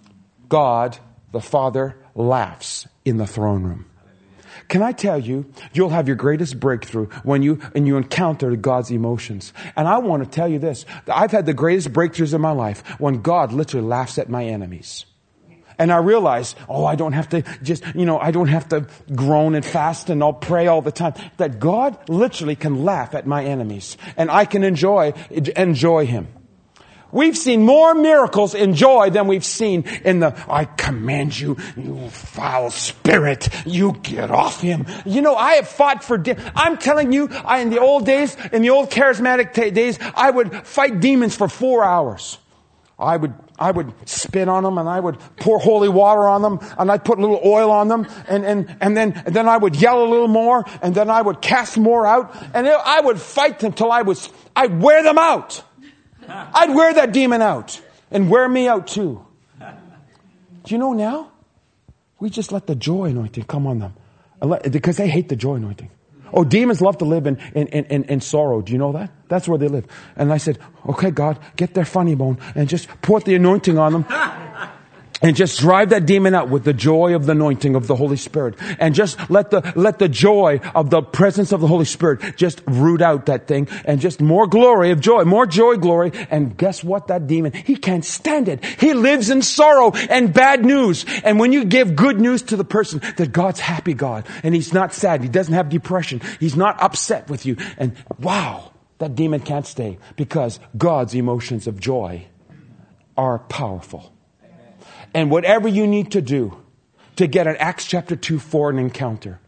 God, the Father, laughs in the throne room. Can I tell you, you'll have your greatest breakthrough when you, and you encounter God's emotions. And I want to tell you this, I've had the greatest breakthroughs in my life when God literally laughs at my enemies. And I realize, oh, I don't have to just, you know, I don't have to groan and fast and I'll pray all the time. That God literally can laugh at my enemies. And I can enjoy, enjoy Him. We've seen more miracles in joy than we've seen in the, I command you, you foul spirit, you get off him. You know, I have fought for, de- I'm telling you, I, in the old days, in the old charismatic t- days, I would fight demons for four hours. I would, I would spit on them and I would pour holy water on them and I'd put a little oil on them and, and, and then, and then I would yell a little more and then I would cast more out and I would fight them till I was, I'd wear them out. I'd wear that demon out and wear me out too. Do you know now? We just let the joy anointing come on them because they hate the joy anointing. Oh, demons love to live in, in, in, in sorrow. Do you know that? That's where they live. And I said, okay, God, get their funny bone and just pour the anointing on them. And just drive that demon out with the joy of the anointing of the Holy Spirit. And just let the, let the joy of the presence of the Holy Spirit just root out that thing. And just more glory of joy, more joy, glory. And guess what? That demon, he can't stand it. He lives in sorrow and bad news. And when you give good news to the person that God's happy God and He's not sad, He doesn't have depression, He's not upset with you. And wow, that demon can't stay because God's emotions of joy are powerful. And whatever you need to do to get an Acts chapter two for an encounter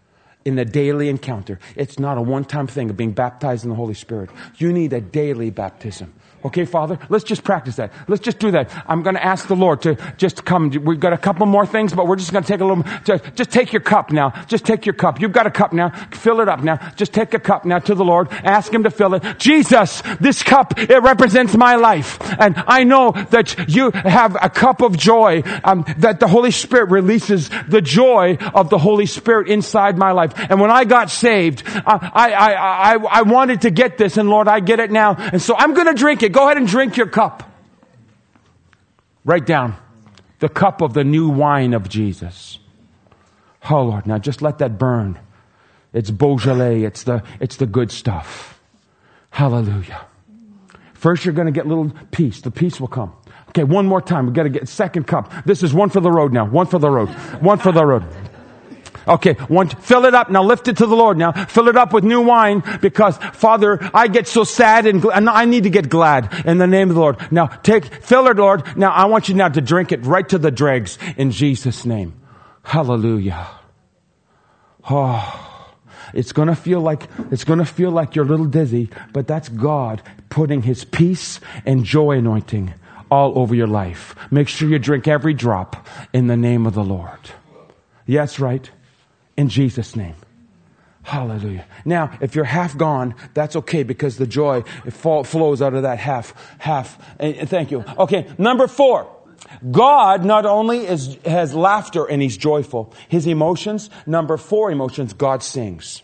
in a daily encounter. It's not a one-time thing of being baptized in the Holy Spirit. You need a daily baptism. Okay, Father, let's just practice that. Let's just do that. I'm going to ask the Lord to just come. We've got a couple more things, but we're just going to take a little, just, just take your cup now. Just take your cup. You've got a cup now. Fill it up now. Just take a cup now to the Lord. Ask Him to fill it. Jesus, this cup, it represents my life. And I know that you have a cup of joy, um, that the Holy Spirit releases the joy of the Holy Spirit inside my life. And when I got saved, uh, I, I, I, I wanted to get this, and Lord, I get it now. And so I'm going to drink it. Go ahead and drink your cup. Write down the cup of the new wine of Jesus. Oh Lord, now just let that burn. It's Beaujolais. It's the, it's the good stuff. Hallelujah. First you're going to get a little peace. The peace will come. Okay, one more time. We've got to get second cup. This is one for the road now. One for the road. One for the road. Okay, one, fill it up. Now lift it to the Lord now. Fill it up with new wine because, Father, I get so sad and, gl- and I need to get glad in the name of the Lord. Now take, fill it, Lord. Now I want you now to drink it right to the dregs in Jesus' name. Hallelujah. Oh, it's gonna feel like, it's gonna feel like you're a little dizzy, but that's God putting His peace and joy anointing all over your life. Make sure you drink every drop in the name of the Lord. Yes, right. In Jesus' name. Hallelujah. Now, if you're half gone, that's okay because the joy it fall, flows out of that half, half. And thank you. Okay, number four. God not only is, has laughter and He's joyful. His emotions, number four emotions, God sings.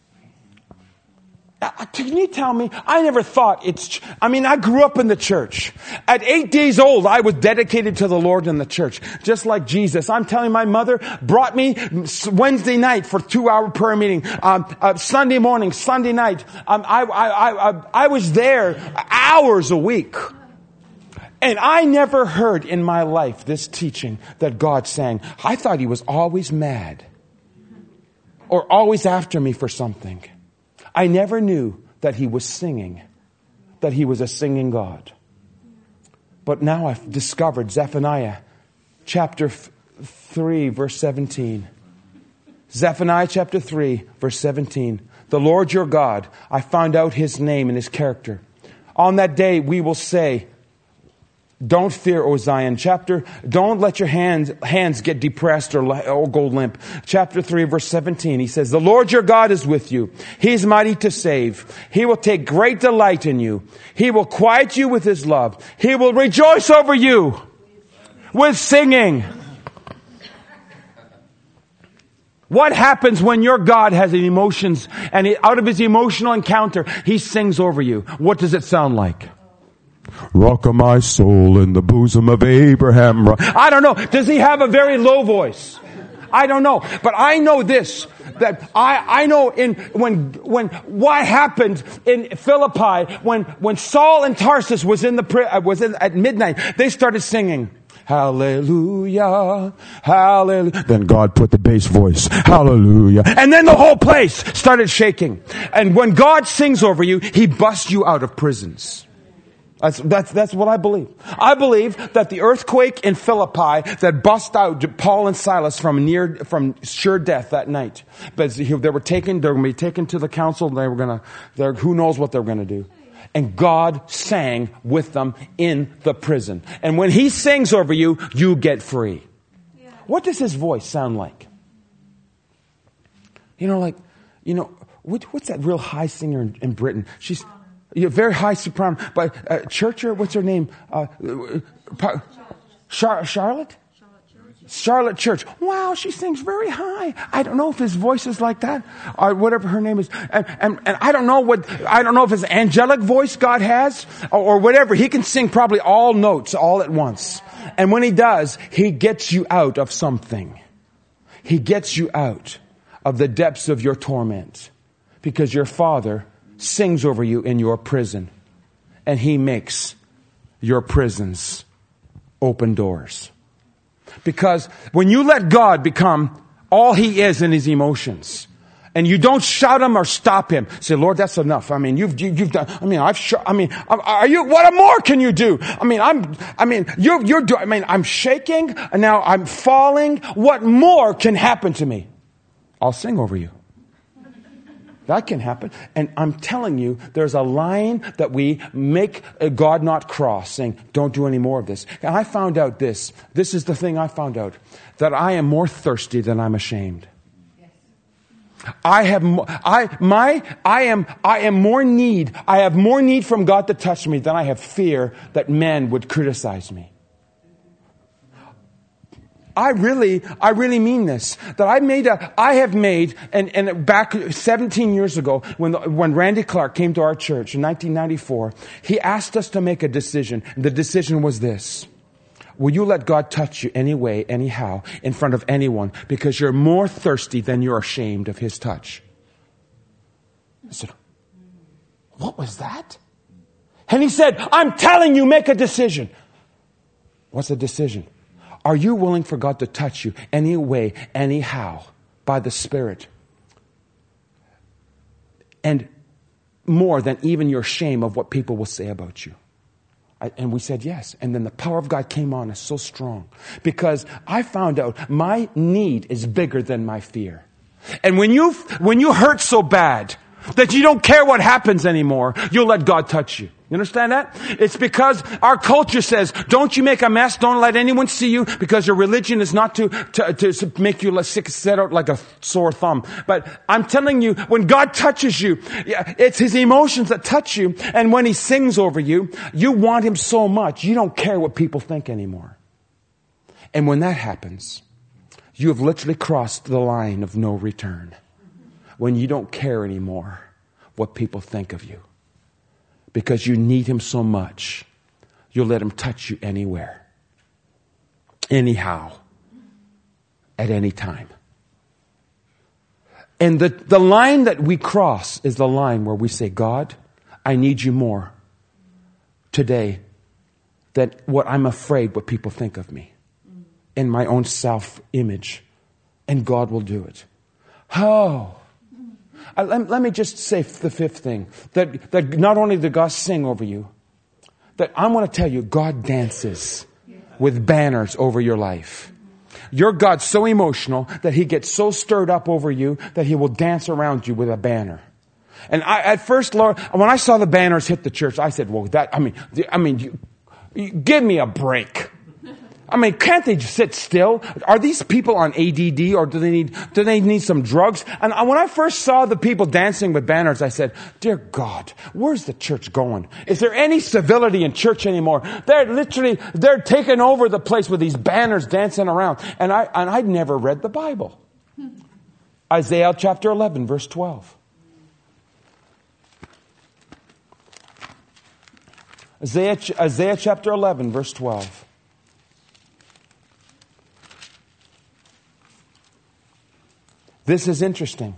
Can you tell me? I never thought it's, I mean, I grew up in the church. At eight days old, I was dedicated to the Lord in the church. Just like Jesus. I'm telling you, my mother brought me Wednesday night for two hour prayer meeting. Um, uh, Sunday morning, Sunday night. Um, I, I, I, I was there hours a week. And I never heard in my life this teaching that God sang. I thought He was always mad. Or always after me for something. I never knew that He was singing, that He was a singing God. But now I've discovered Zephaniah chapter three, verse seventeen. Zephaniah chapter three, verse seventeen. The Lord your God, I found out His name and His character. On that day we will say, don't fear, O Zion. Chapter, don't let your hands, hands get depressed or, or go limp. Chapter three, verse seventeen, He says, the Lord your God is with you. He is mighty to save. He will take great delight in you. He will quiet you with His love. He will rejoice over you with singing. What happens when your God has emotions and out of His emotional encounter, He sings over you? What does it sound like? Rock of my soul in the bosom of Abraham. I don't know. Does He have a very low voice? I don't know. But I know this, that I, I know in, when, when, what happened in Philippi, when, when Saul and Tarsus was in the, was in, at midnight, they started singing. Hallelujah, hallelujah. Then God put the bass voice. Hallelujah. And then the whole place started shaking. And when God sings over you, He busts you out of prisons. That's, that's, that's what I believe. I believe that the earthquake in Philippi that bust out Paul and Silas from near, from sure death that night. But they were taken, they were going to be taken to the council. They were going to, who knows what they were going to do. And God sang with them in the prison. And when He sings over you, you get free. Yeah. What does His voice sound like? You know, like, you know, what, what's that real high singer in, in Britain? She's, you're very high soprano, but uh, Churcher, what's her name? Uh, uh, Char- Charlotte? Charlotte Church. Wow, she sings very high. I don't know if his voice is like that, or whatever her name is. And, and, and I don't know what, I don't know if it's angelic voice God has, or, or whatever. He can sing probably all notes all at once. And when He does, He gets you out of something. He gets you out of the depths of your torment. Because your Father sings over you in your prison. And He makes your prisons open doors. Because when you let God become all He is in His emotions, and you don't shout Him or stop Him, say, Lord, that's enough. I mean, you've, you've done, I mean, I've, sh- I mean, are you, what more can you do? I mean, I'm, I mean, you're, you're doing, I mean, I'm shaking, and now I'm falling. What more can happen to me? I'll sing over you. That can happen. And I'm telling you, there's a line that we make God not cross, saying, don't do any more of this. And I found out this. This is the thing I found out. That I am more thirsty than I'm ashamed. I have, mo- I, my, I am, I am more need. I have more need from God to touch me than I have fear that men would criticize me. I really, I really mean this. That I made a, I have made, and, and back seventeen years ago, when, the, when Randy Clark came to our church in nineteen ninety-four, he asked us to make a decision. The decision was this. Will you let God touch you anyway, anyhow, in front of anyone, because you're more thirsty than you're ashamed of His touch? I said, what was that? And he said, I'm telling you, make a decision. What's the decision? Are you willing for God to touch you anyway, anyhow, by the Spirit? And more than even your shame of what people will say about you. I, and we said yes. And then the power of God came on us so strong. Because I found out my need is bigger than my fear. And when you, when you hurt so bad that you don't care what happens anymore, you'll let God touch you. You understand that? It's because our culture says, don't you make a mess, don't let anyone see you, because your religion is not to, to, to make you sick, set out like a sore thumb. But I'm telling you, when God touches you, it's His emotions that touch you. And when He sings over you, you want Him so much, you don't care what people think anymore. And when that happens, you have literally crossed the line of no return. When you don't care anymore what people think of you. Because you need Him so much, you'll let Him touch you anywhere, anyhow, at any time. And the, the line that we cross is the line where we say, God, I need you more today than what I'm afraid what people think of me in my own self-image. And God will do it. Oh. Uh, let, let me just say the fifth thing. That, that not only did God sing over you, that I want to tell you, God dances with banners over your life. Your God's so emotional that He gets so stirred up over you that He will dance around you with a banner. And I, at first, Lord, when I saw the banners hit the church, I said, well, that, I mean, I mean, you, you, give me a break. I mean, can't they just sit still? Are these people on A D D or do they need, do they need some drugs? And when I first saw the people dancing with banners, I said, dear God, where's the church going? Is there any civility in church anymore? They're literally, they're taking over the place with these banners dancing around. And I, and I'd never read the Bible. Isaiah chapter eleven, verse twelve. Isaiah, Isaiah chapter eleven, verse twelve. This is interesting.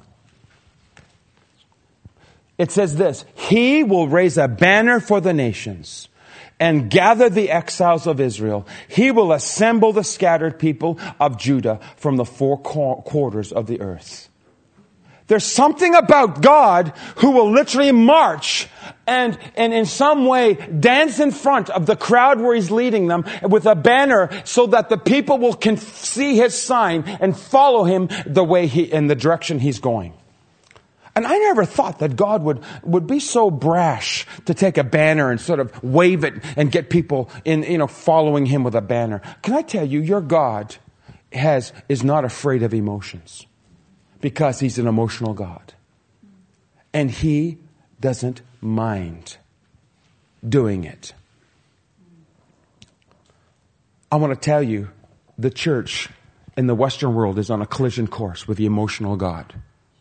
It says this, He will raise a banner for the nations and gather the exiles of Israel. He will assemble the scattered people of Judah from the four quarters of the earth. There's something about God who will literally march and, and in some way dance in front of the crowd where He's leading them with a banner so that the people will can see His sign and follow Him the way He, in the direction He's going. And I never thought that God would, would be so brash to take a banner and sort of wave it and get people in, you know, following Him with a banner. Can I tell you, your God has, is not afraid of emotions. Because He's an emotional God. And He doesn't mind doing it. I want to tell you, the church in the Western world is on a collision course with the emotional God.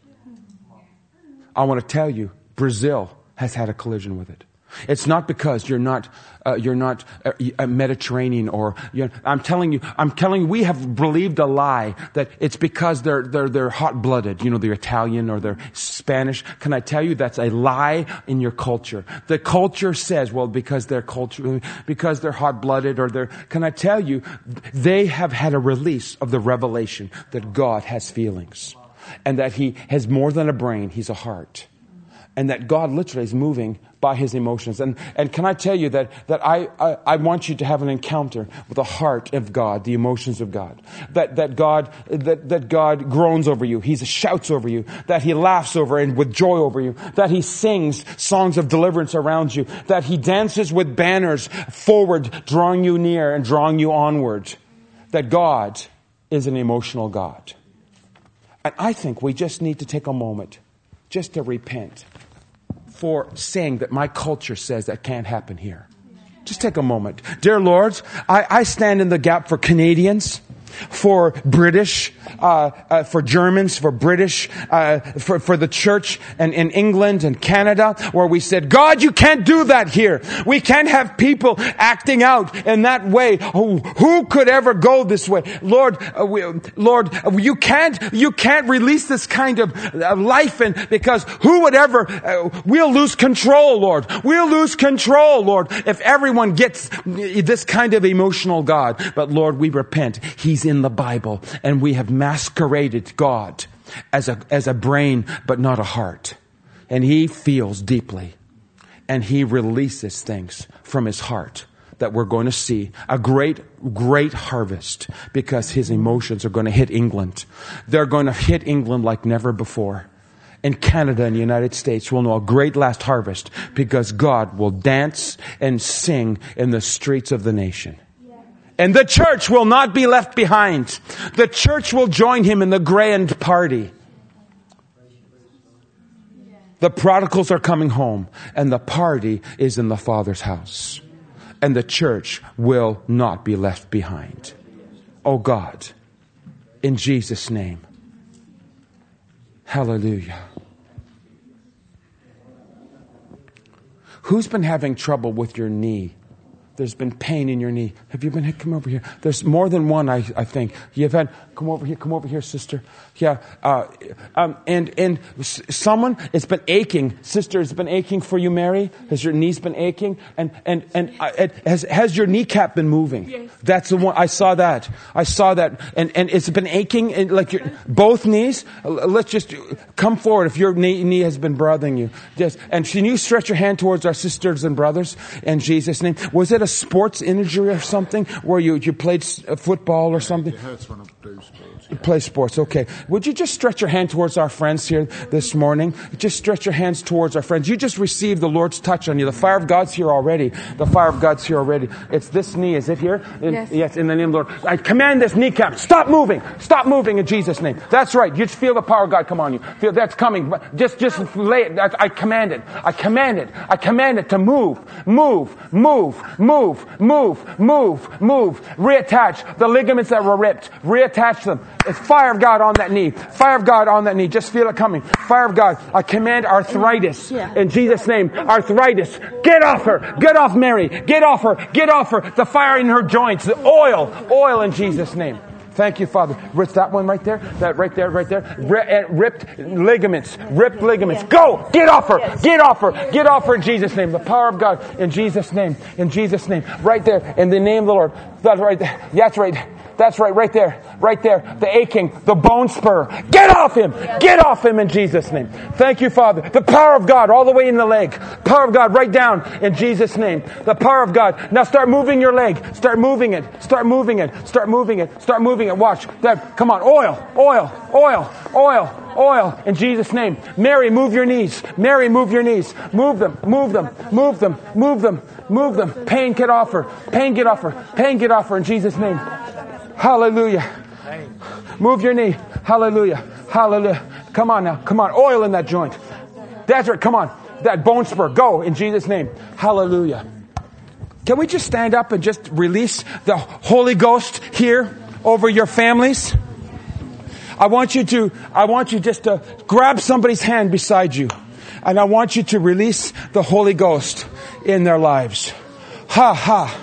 I want to tell you, Brazil has had a collision with it. It's not because you're not, uh, you're not uh, a Mediterranean or, you know, I'm telling you, I'm telling you, we have believed a lie that it's because they're, they're, they're hot-blooded. You know, they're Italian or they're Spanish. Can I tell you that's a lie in your culture? The culture says, well, because they're culture, because they're hot-blooded or they're, can I tell you, they have had a release of the revelation that God has feelings and that He has more than a brain, He's a heart. And that God literally is moving by his emotions. And and can I tell you that, that I, I, I want you to have an encounter with the heart of God, the emotions of God. That that God that, that God groans over you. He shouts over you. That he laughs over and with joy over you. That he sings songs of deliverance around you. That he dances with banners forward, drawing you near and drawing you onward. That God is an emotional God. And I think we just need to take a moment just to repent for saying that my culture says that can't happen here. Just take a moment. Dear Lord, I, I stand in the gap for Canadians, for British, uh, uh, for Germans, for British, uh, for, for the church and in England and Canada, where we said, God, you can't do that here. We can't have people acting out in that way. Who, who could ever go this way? Lord, uh, we, Lord, you can't, you can't release this kind of uh, life in, because who would ever, uh, we'll lose control, Lord. We'll lose control, Lord, if everyone gets this kind of emotional God. But Lord, we repent. He's in the Bible, and we have masqueraded God as a as a brain but not a heart. And he feels deeply, and he releases things from his heart that we're going to see a great great harvest, because his emotions are going to hit England. They're going to hit England like never before. In Canada and the United States will know a great last harvest, because God will dance and sing in the streets of the nation. And the church will not be left behind. The church will join him in the grand party. The prodigals are coming home, and the party is in the Father's house. And the church will not be left behind. Oh God, in Jesus' name. Hallelujah. Who's been having trouble with your knee? There's been pain in your knee. Have you been, come over here. There's more than one, I, I think. You've had, come over here, come over here, sister. Yeah, uh, um, and, and someone, it's been aching. Sister, it's been aching for you, Mary? Has your knees been aching? And, and, and uh, it, has, has your kneecap been moving? Yes. That's the one, I saw that. I saw that. And, and it's been aching, and like your, both knees? Let's just come forward if your knee, knee has been bothering you. Just, and can you stretch your hand towards our sisters and brothers in Jesus' name? Was it a sports injury or something where you, you played football or something? It hurts when I do sports. You play sports, okay. Would you just stretch your hand towards our friends here this morning? Just stretch your hands towards our friends. You just received the Lord's touch on you. The fire of God's here already. The fire of God's here already. It's this knee. Is it here? In, yes. Yes, in the name of the Lord. I command this kneecap. Stop moving. Stop moving in Jesus' name. That's right. You just feel the power of God come on you. Feel that's coming. Just, just lay it. I command it. I command it. I command it to move. Move. Move. Move. Move. Move. Move. Reattach the ligaments that were ripped. Reattach them. It's fire of God on that knee. Fire of God on that knee. Just feel it coming. Fire of God. I command arthritis. Yeah. In Jesus' name. Arthritis. Get off her. Get off Mary. Get off her. Get off her. The fire in her joints. The oil. Oil in Jesus' name. Thank you, Father. It's that one right there. That right there, right there. Ripped ligaments. Ripped ligaments. Go! Get off her! Get off her! Get off her in Jesus' name. The power of God in Jesus' name. In Jesus' name. Right there. In the name of the Lord. That's right there. That's right. That's right, right there, right there. The aching, the bone spur. Get off him! Get off him in Jesus' name. Thank you, Father. The power of God all the way in the leg. Power of God right down in Jesus' name. The power of God. Now start moving your leg. Start moving it. Start moving it. Start moving it. Start moving it. Watch. That. Come on. Oil. Oil. Oil. Oil. Oil. In Jesus' name. Mary, move your knees. Mary, move your knees. Move them. Move them. Move them. Move them. Move them. Pain get off her. Pain get off her. Pain get off her in Jesus' name. Hallelujah. Move your knee. Hallelujah. Hallelujah. Come on now. Come on. Oil in that joint. That's right. Come on. That bone spur. Go in Jesus' name. Hallelujah. Can we just stand up and just release the Holy Ghost here over your families? I want you to, I want you just to grab somebody's hand beside you. And I want you to release the Holy Ghost in their lives. Ha ha.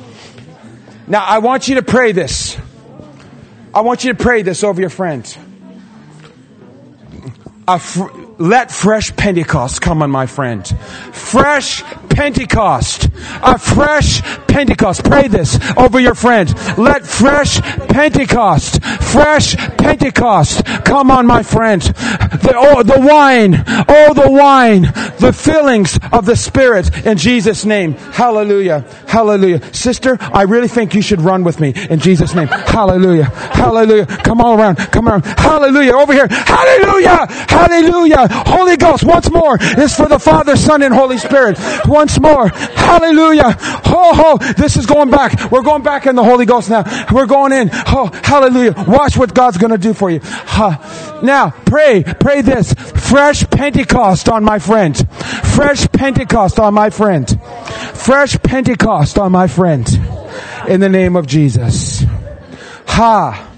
Now I want you to pray this. I want you to pray this over your friends. A fr- let fresh Pentecost come on my friend. Fresh Pentecost. A fresh Pentecost. Pray this over your friend. Let fresh Pentecost. Fresh Pentecost come on my friend. The, oh, the wine. Oh, the wine. The fillings of the Spirit in Jesus' name. Hallelujah. Hallelujah. Sister, I really think you should run with me in Jesus' name. Hallelujah. Hallelujah. Come all around. Come around. Hallelujah. Over here. Hallelujah. Hallelujah. Holy Ghost, once more. This is for the Father, Son, and Holy Spirit. Once more. Hallelujah. Ho, ho. This is going back. We're going back in the Holy Ghost now. We're going in. Oh, hallelujah. Watch what God's going to do for you. Ha. Now, pray. Pray this. Fresh Pentecost on my friend. Fresh Pentecost on my friend. Fresh Pentecost on my friend. In the name of Jesus. Ha.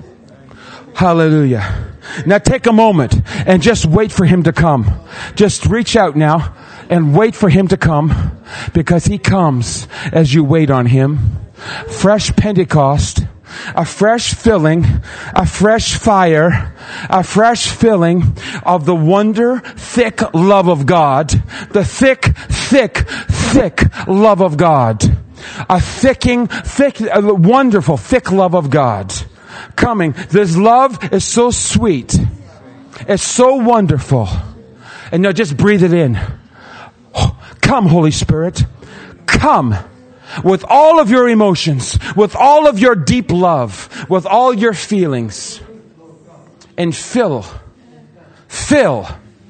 Hallelujah. Now take a moment and just wait for Him to come. Just reach out now and wait for Him to come, because He comes as you wait on Him. Fresh Pentecost, a fresh filling, a fresh fire, a fresh filling of the wonder, thick love of God. The thick, thick, thick love of God. A thicking, thick, a wonderful, thick love of God. Coming. This love is so sweet. It's so wonderful. And now just breathe it in. Come, Holy Spirit. Come with all of your emotions, with all of your deep love, with all your feelings. And fill, fill,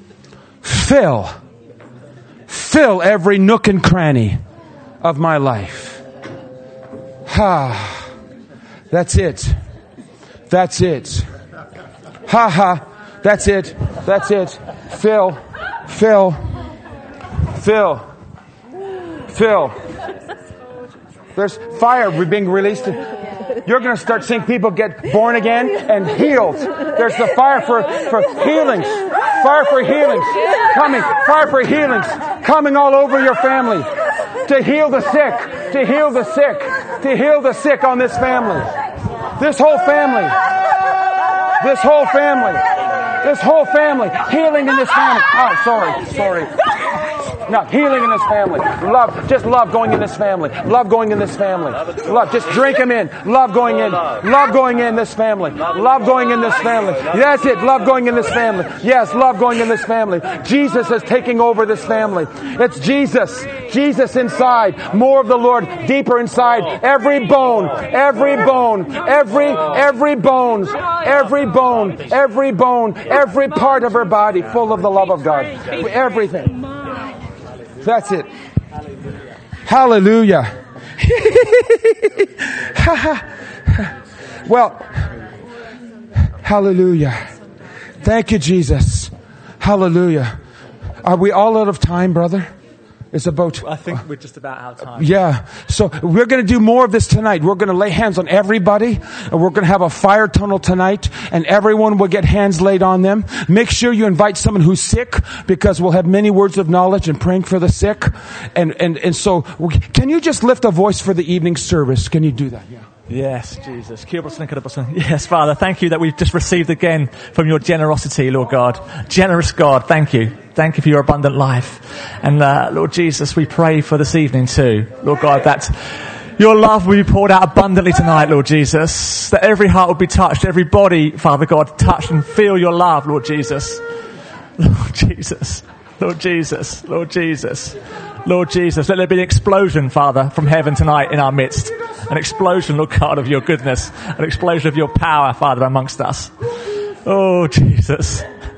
fill, fill every nook and cranny of my life. Ah, that's it. That's it. Ha ha. That's it. That's it. Fill. Fill. Fill. Fill. There's fire being released. You're going to start seeing people get born again and healed. There's the fire for, for healings. Fire for healings. Coming. Fire for healings. Coming all over your family. To heal the sick. To heal the sick. To heal the sick on this family. This whole family. This whole family. This whole family. Healing in this family. Oh, sorry. Sorry. No, healing in this family. Love, just love going in this family. Love going in this family. Love, just drink them in. Love going in. Love going in this family. Love going in this family. That's it. Love going in this family. Yes, love going in this family. Jesus is taking over this family. It's Jesus. Jesus inside. More of the Lord deeper inside. Every bone. Every bone. Every, every bones. Every bone. Every bone. Every part of her body full of the love of God. Everything. That's it. Hallelujah. Well, hallelujah. Thank you, Jesus. Hallelujah. Are we all out of time, brother? It's about... I think we're just about out of time. Yeah. So we're going to do more of this tonight. We're going to lay hands on everybody. And we're going to have a fire tunnel tonight. And everyone will get hands laid on them. Make sure you invite someone who's sick, because we'll have many words of knowledge and praying for the sick. And, and, and so we, can you just lift a voice for the evening service? Can you do that? Yeah. Yes, Jesus. Yes, Father, thank you that we've just received again from your generosity, Lord God. Generous God, thank you. Thank you for your abundant life. And uh, Lord Jesus, we pray for this evening too, Lord God, that your love will be poured out abundantly tonight, Lord Jesus. That every heart will be touched, every body, Father God, touched and feel your love, Lord Jesus. Lord Jesus. Lord Jesus. Lord Jesus. Lord Jesus, let there be an explosion, Father, from heaven tonight in our midst. An explosion, Lord God, of your goodness. An explosion of your power, Father, amongst us. Oh, Jesus.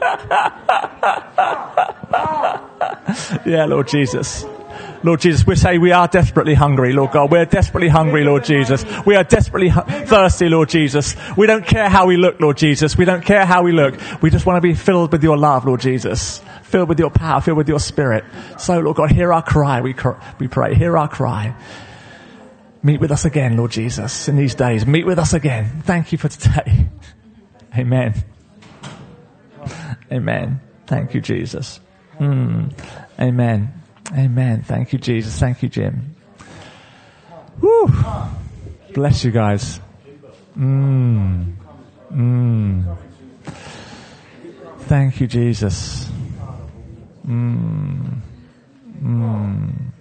Yeah, Lord Jesus. Lord Jesus, we say we are desperately hungry, Lord God. We're desperately hungry, Lord Jesus. We are desperately hu- thirsty, Lord Jesus. We don't care how we look, Lord Jesus. We don't care how we look. We just want to be filled with your love, Lord Jesus. Filled with your power, filled with your spirit. So, Lord God, hear our cry, we, cr- we pray. Hear our cry. Meet with us again, Lord Jesus, in these days. Meet with us again. Thank you for today. Amen. Amen. Thank you, Jesus. Mm. Amen. Amen. Thank you, Jesus. Thank you, Jim. Woo. Bless you guys. Mm. Mm. Thank you, Jesus. Mm. Mm.